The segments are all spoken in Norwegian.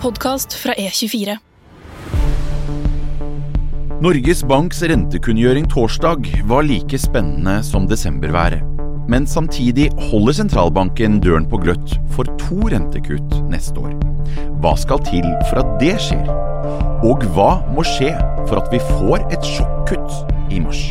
podcast fra E24. Norges Banks rentekunngjøring torsdag var like spennende som desemberværet. Men samtidig holder sentralbanken døren på gløtt for 2 rentekutt neste år. Hva skal til for at det skjer? Og hva må skje for at vi får et sjokkkutt i mars?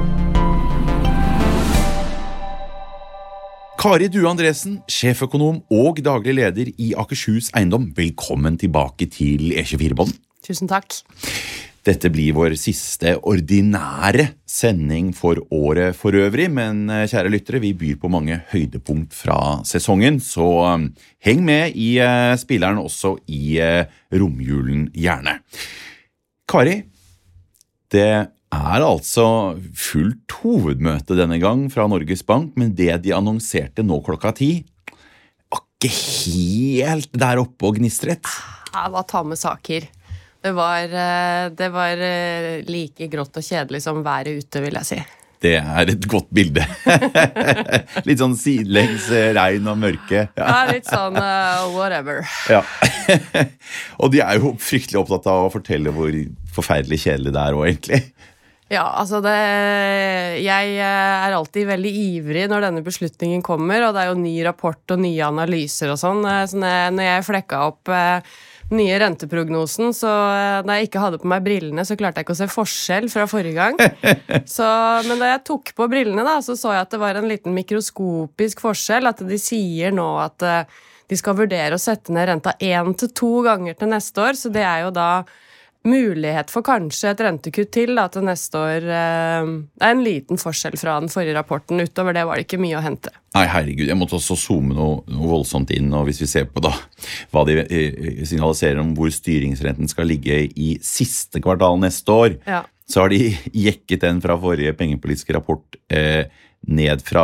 Kari Due Andresen, sjeføkonom og daglig leder i Akershus Eiendom. Velkommen tilbake til E24-podden. Tusen takk. Dette blir vår siste ordinære sending for året for øvrig, men kjære lyttere, vi byr på mange høydepunkt fra sesongen, så heng med i spilleren også i romjulen gjerne. Kari, det altså fullt hovedmøte denne gang fra Norges Bank, men det de annonserte nå klokka 10 var ikke helt der oppe og gnistret. Hva ta med saker? Det var like grått og kjedelig som været ute, vil jeg si. Det et godt bilde. Litt sånn sidelengs regn og mørke. Ja, litt sånn whatever. Ja. Og de jo fryktelig opptatt av å fortelle hvor forferdelig kjedelig det også, egentlig. Ja, altså jeg alltid veldig ivrig når denne beslutningen kommer, og det jo ny rapport og nye analyser og sånn. Så når jeg flekket opp nye renteprognosen, så da jeg ikke hadde på meg brillene, så klarte jeg ikke å se forskjell fra forrige gang. Men da jeg tok på brillene da, så jeg at det var en liten mikroskopisk forskjell, at de sier nå at de skal vurdere å sette ned renta 1 til 2 ganger til neste år, så det jo da mulighet for kanskje et rentekutt til da, til neste år. Det en liten forskjell fra den forrige rapporten. Utover det var det ikke mye å hente. Nei, herregud, jeg måtte også zoome noe voldsomt inn, og hvis vi ser på da, hva de signaliserer om hvor styringsrenten skal ligge i siste kvartal neste år, ja. Så har de jekket den fra forrige pengepolitiske rapport ned fra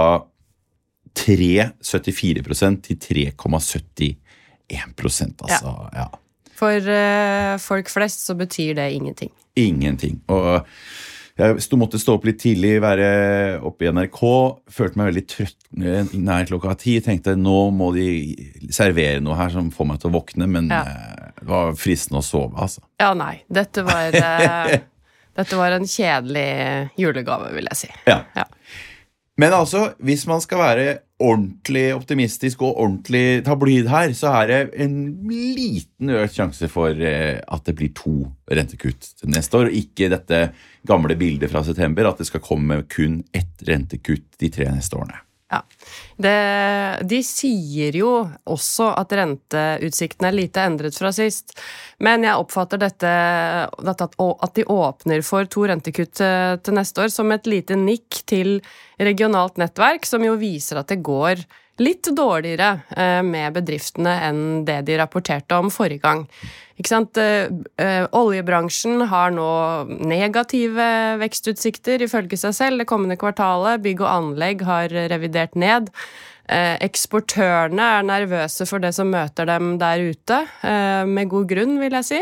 3,74% til 3,71%, altså, ja. For folk flest så betyr det ingenting. Ingenting. Og jeg måtte stå opp litt tidlig, være oppe i NRK, følte meg veldig trøtt nær klokka 10, tenkte nå må de servere noe her som får meg til å våkne, men det var fristende å sove, altså. Ja, nei. Dette var en kjedelig julegave, vil jeg si. Ja. Men altså, hvis man skal være ordentlig optimistisk og ordentlig tabloid her, så det en liten økt sjanse for at det blir 2 rentekutt til neste år, og ikke dette gamle bildet fra september, at det skal komme kun 1 rentekutt de 3 neste årene. Ja, de sier jo også at renteutsiktene lite endret fra sist, men jeg oppfatter dette at de åpner for 2 rentekutt til neste år som et lite nikk til regionalt nettverk, som jo viser at det går litt dårligere med bedriftene enn det de rapporterte om forrige gang. Ikke sant? Oljebransjen har nå negative vekstutsikter ifølge seg selv det kommende kvartalet. Bygg og anlegg har revidert ned. Eksportørene nervøse for det som møter dem der ute, med god grunn, vil jeg si.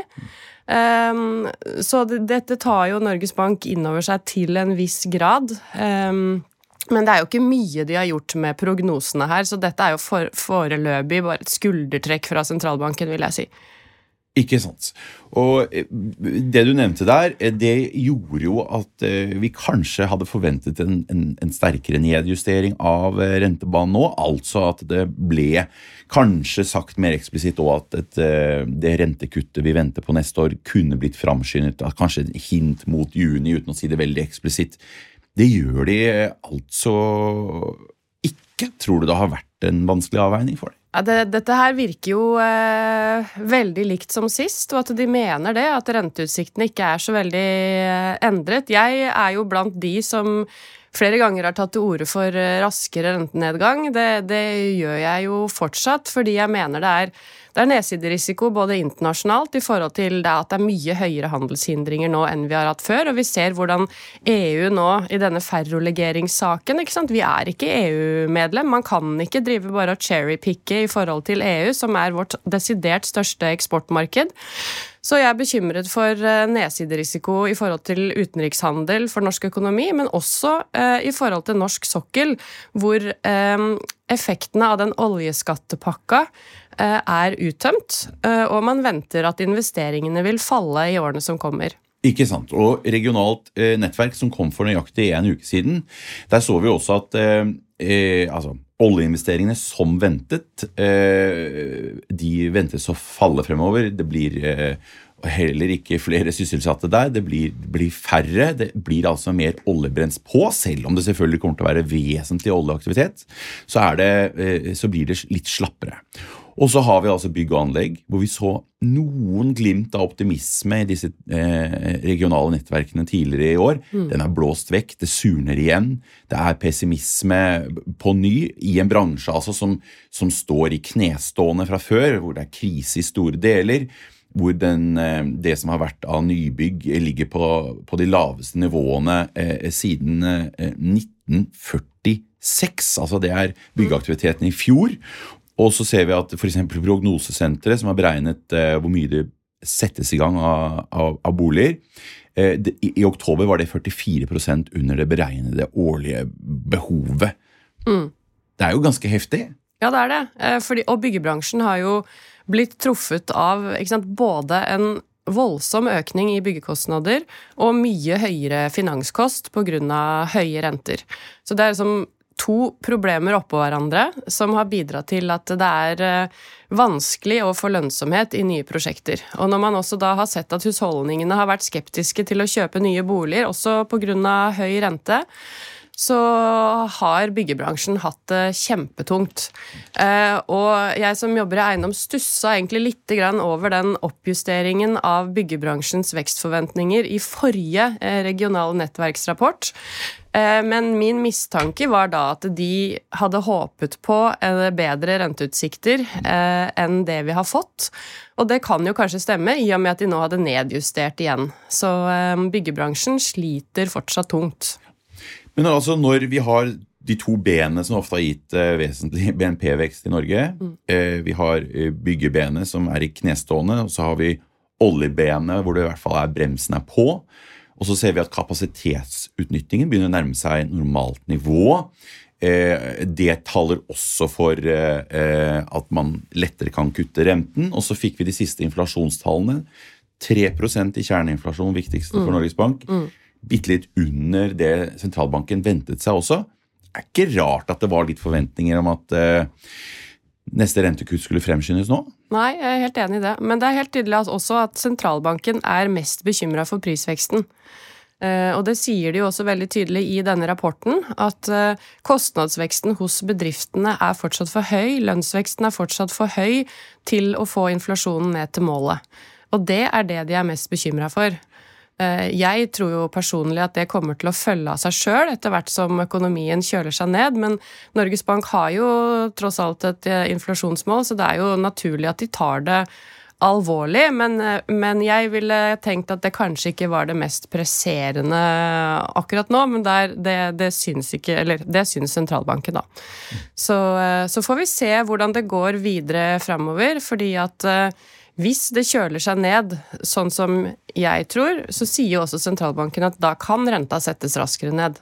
Så dette tar jo Norges Bank innover seg til en viss grad. Men det jo ikke mye de har gjort med prognosene her, så dette jo foreløpig bare et skuldertrekk fra sentralbanken, vil jeg si. Ikke sant. Og det du nevnte der, det gjorde jo at vi kanskje hadde forventet en sterkere nedjustering av rentebanen nå, altså at det ble kanskje sagt mer eksplisitt også at det rentekuttet vi venter på neste år kunne blitt framskyndet, kanskje en hint mot juni uten å si det veldig eksplisitt. Det gjør de altså ikke. Tror du det har vært en vanskelig avveining for deg? Ja, dette her virker jo veldig likt som sist, og at de mener det, at renteutsiktene ikke så veldig endret. Jeg jo blant de som flere ganger har tatt til orde for raskere rentenedgang. Det gjør jeg jo fortsatt, fordi jeg mener det nedsiderisiko både internasjonalt i forhold til det at det mye høyere handelshindringer nå enn vi har hatt før, og vi ser hvordan EU nå i denne ferrolegeringssaken, ikke sant? Vi ikke EU-medlem, man kan ikke drive bare og cherrypicke i forhold til EU, som vårt desidert største eksportmarked. Så jeg bekymret for nedsiderisiko i forhold til utenrikshandel for norsk økonomi, men også i forhold til norsk sokkel, hvor effektene av den oljeskattepakka uttømt, og man venter at investeringene vil falle i årene som kommer. Ikke sant, og regionalt nettverk som kom for nøyaktig en uke siden, der så vi også at oljeinvesteringene som ventet, de ventes å falle fremover. Det blir heller ikke flere sysselsatte der, det blir færre, det blir altså mer oljebrens på, selv om det selvfølgelig kommer til å være vesentlig oljeaktivitet, så blir det litt slappere. Og så har vi altså bygg og anlegg, hvor vi så noen glimt av optimisme i disse regionale nettverkene tidligere i år. Den blåst vekk, det surner igjen, det pessimisme på ny i en bransje altså, som står i knestående fra før, hvor det krise i store deler, hvor det som har vært av nybygg ligger på de laveste nivåene siden 1946, altså det byggeaktiviteten i fjor. Og så ser vi at for eksempel prognosesenteret som har beregnet hvor mye det settes i gang av boliger, i oktober var det 44% under det beregnede årlige behovet. Det jo ganske heftig. Ja, det det. Og byggebransjen har jo blitt truffet av både en voldsom økning i byggekostnader og mye høyere finanskost på grunn av høye renter. Så det som to problemer oppå hverandre som har bidratt til at det vanskelig å få lønnsomhet i nye prosjekter. Og når man også da har sett at husholdningene har vært skeptiske til å kjøpe nye boliger, også på grunn av høy rente, så har byggebransjen hatt det kjempetungt. Og jeg som jobber i eiendom stusset egentlig litt grann over den oppjusteringen av byggebransjens vekstforventninger i forrige regionale nettverksrapport. Men min mistanke var da at de hadde håpet på bedre renteutsikter enn det vi har fått. Og det kan jo kanskje stemme i og med at de nå hadde nedjustert igjen. Så byggebransjen sliter fortsatt tungt. Men altså når vi har de to benene som ofte har gitt vesentlig BNP-vekst i Norge, vi har byggebenet som i knestående, og så har vi oljebenet hvor det i hvert fall bremsen på, og så ser vi at kapasitetsutnyttingen begynner å nærme seg normalt nivå. Det taler også for at man lettere kan kutte renten, og så fikk vi de siste inflasjonstallene, 3% i kjerneinflasjon, viktigste for Norges Bank, bittelitt under det sentralbanken ventet seg også. Det ikke rart at det var litt forventninger om at neste rentekutt skulle fremskyndes nå? Nei, jeg helt enig i det. Men det helt tydelig også at sentralbanken mest bekymret for prisveksten. Og det sier de jo også veldig tydelig i denne rapporten, at kostnadsveksten hos bedriftene fortsatt for høy, lønnsveksten fortsatt for høy til å få inflasjonen ned til målet. Og det det de mest bekymret for. Jeg tror jo personlig at det kommer til å følge av seg selv etter hvert som økonomien kjøler seg ned, men Norges Bank har jo tross alt et inflasjonsmål, så det jo naturlig at de tar det alvorlig, men jeg ville tenkt at det kanskje ikke var det mest presserende akkurat nå, men det syns ikke, eller det syns sentralbanken da. Så får vi se hvordan det går videre fremover, fordi at hvis det kjøler seg ned, sånn som jeg tror, så sier jo også sentralbanken at da kan renta settes raskere ned.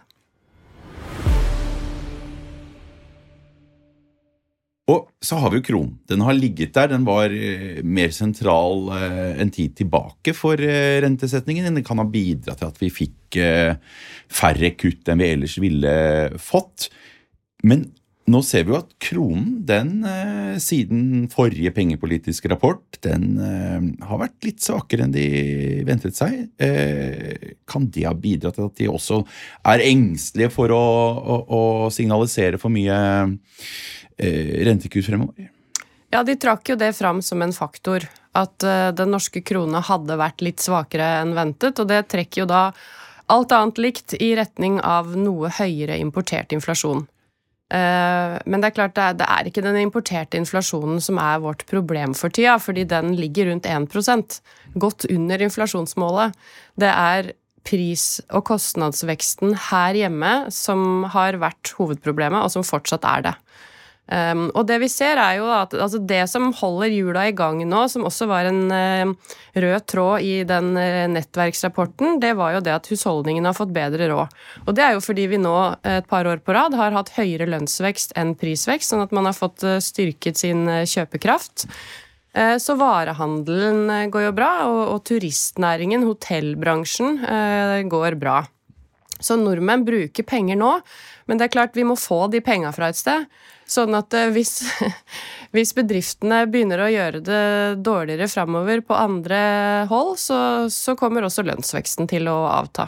Og så har vi jo kronen. Den har ligget der, den var mer sentral en tid tilbake for rentesetningen. Den kan ha bidratt til at vi fikk færre kutt enn vi ellers ville fått. Men nå ser vi jo at kronen, den siden forrige pengepolitiske rapport, den har vært litt svakere enn de ventet seg. Kan det ha bidratt til at de også engstelige for å signalisere for mye rentekutt fremover? Ja, de trakk jo det fram som en faktor, at den norske krona hadde vært litt svakere enn ventet, og det trekker jo da alt annet likt i retning av noe høyere importert inflasjon. Men det klart, det ikke den importerte inflasjonen som vårt problem for tida, fordi den ligger rundt 1%, godt under inflasjonsmålet. Det pris- og kostnadsveksten her hjemme som har vært hovedproblemet, og som fortsatt det. Og det vi ser jo at altså det som holder hjula I gang nå, som også var en rød tråd I den nettverksrapporten, det var jo det at husholdningene har fått bedre råd. Og det jo fordi vi nå et par år på rad har hatt høyere lønnsvekst enn prisvekst, sånn at man har fått styrket sin kjøpekraft. Så varehandelen går jo bra, og turistnæringen, hotellbransjen går bra. Så nordmenn bruker penger nå, men det klart vi må få de pengene fra et sted, sånn at hvis bedriftene begynner å gjøre det dårligere fremover på andre hold, så kommer også lønnsveksten til å avta.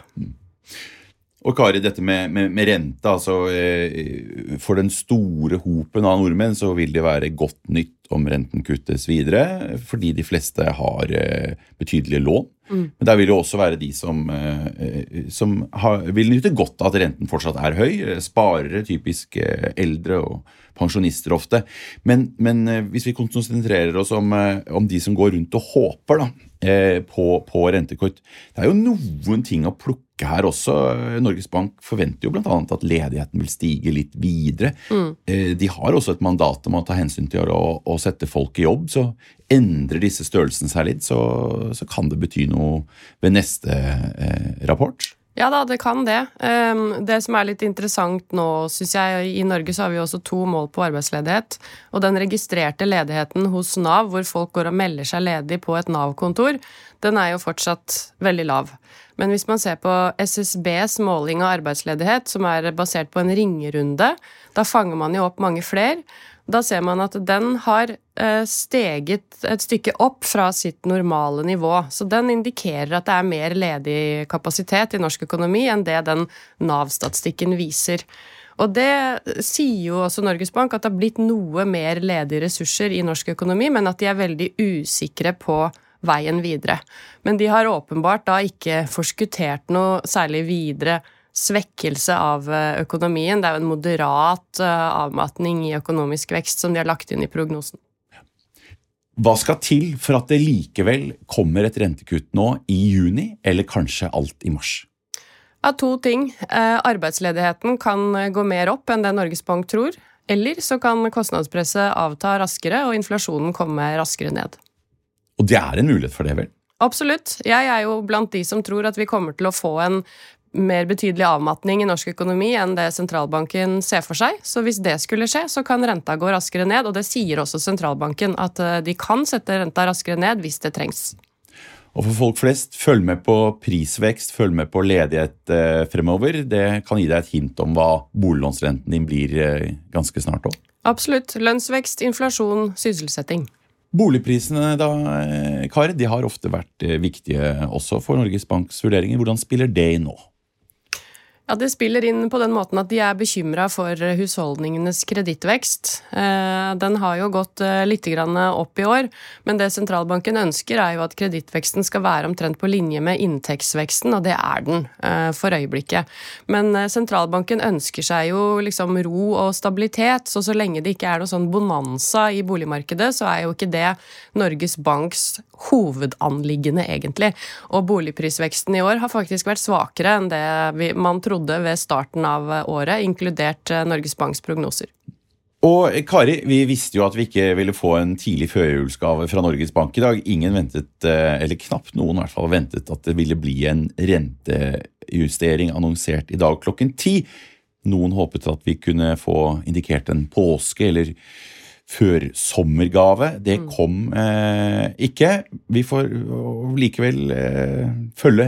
Og Kari, dette med rente, altså for den store hopen av nordmenn så vil det være godt nytt om renten kuttes videre, fordi de fleste har betydelige lån. Men der vil jo også være de som vil nyte godt av at renten fortsatt høy, sparere, typisk eldre og pensjonister ofte. Men hvis vi konsentrerer oss om de som går rundt og håper da, på rentekort, det jo noen ting å plukke her også. Norges Bank forventer jo blant annet at ledigheten vil stige litt videre. De har også et mandat om å ta hensyn til å sette folk I jobb, så endrer disse størrelsen seg litt, så kan det bety noe ved neste rapport. Ja da, det kan det. Det som litt interessant nå, synes jeg, I Norge så har vi også 2 mål på arbeidsledighet, og den registrerte ledigheten hos NAV, hvor folk går og melder seg ledig på et NAV-kontor, den jo fortsatt veldig lav. Men hvis man ser på SSBs måling av arbeidsledighet, som basert på en ringerunde, da fanger man jo opp mange flere. Da ser man at den har steget et stykke opp fra sitt normale nivå. Så den indikerer at det mer ledig kapasitet I norsk økonomi enn det den NAV-statistikken viser. Og det sier jo også Norges Bank at det har blitt noe mer ledige ressurser I norsk økonomi, men at de veldig usikre på veien videre. Men de har åpenbart da ikke forskuttert noe særlig videre svekkelse av økonomien. Det jo en moderat avmatning I økonomisk vekst som de har lagt inn I prognosen. Hva skal til for at det likevel kommer et rentekutt nå I juni, eller kanskje alt I mars? Ja, 2 ting. Arbeidsledigheten kan gå mer opp enn det Norges Bank tror, eller så kan kostnadspresset avta raskere, og inflasjonen komme raskere ned. Og det en mulighet for det, vel? Absolutt. Jeg jo blant de som tror at vi kommer til å få en mer betydelig avmatning I norsk økonomi enn det sentralbanken ser for seg. Så hvis det skulle skje, så kan renta gå raskere ned, og det sier også sentralbanken at de kan sette renta raskere ned hvis det trengs. Og for folk flest, følg med på prisvekst, følg med på ledighet fremover. Det kan gi deg et hint om hva boliglånsrenten din blir ganske snart også. Absolutt. Lønnsvekst, inflasjon, sysselsetting. Boligprisene da, Kari, de har ofte vært viktige også for Norges Banks vurderinger. Hvordan spiller det inn nå? Ja, det spiller inn på den måten at de bekymret for husholdningenes kredittvekst. Den har jo gått litt opp I år, men det sentralbanken ønsker jo at kredittveksten skal være omtrent på linje med inntektsveksten, og det den for øyeblikket. Men sentralbanken ønsker seg jo liksom ro og stabilitet, så lenge det ikke noe sånn bonanza I boligmarkedet, så jo ikke det Norges Banks hovedanliggende egentlig. Og boligprisveksten I år har faktisk vært svakere enn det man trodde ved starten av året, inkludert Norges Banks prognoser. Og Kari, vi visste jo at vi ikke ville få en tidlig førjulsgave fra Norges Bank I dag. Ingen ventet, eller knapt noen I hvert fall, ventet at det ville bli en rentejustering annonsert I dag klokken 10. Noen håpet at vi kunne få indikert en påske eller før sommergave. Det kom ikke. Vi får likevel følge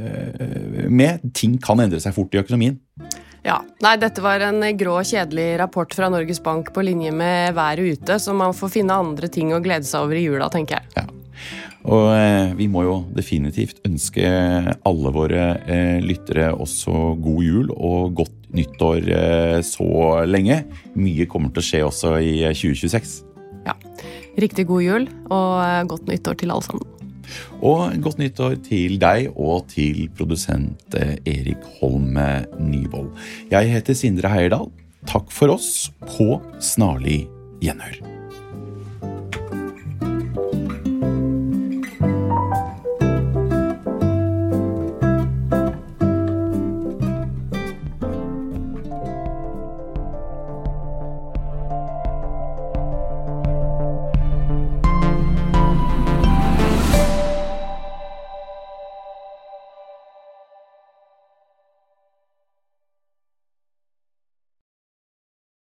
med. Ting kan endre seg fort I økonomien. Ja, nei, dette var en grå og kjedelig rapport fra Norges Bank på linje med været ute, så man får finne andre ting å glede seg over I jula, tenker jeg. Ja. Og vi må jo definitivt ønske alle våre lyttere også god jul og godt nyttår så lenge. Mye kommer til å skje også I 2026. Ja, riktig god jul og godt nyttår til alle sammen. Og godt nyttår til deg og til produsent Erik Holme Nyvold. Jeg heter Sindre Heierdal. Takk for oss på snarlig gjenhør.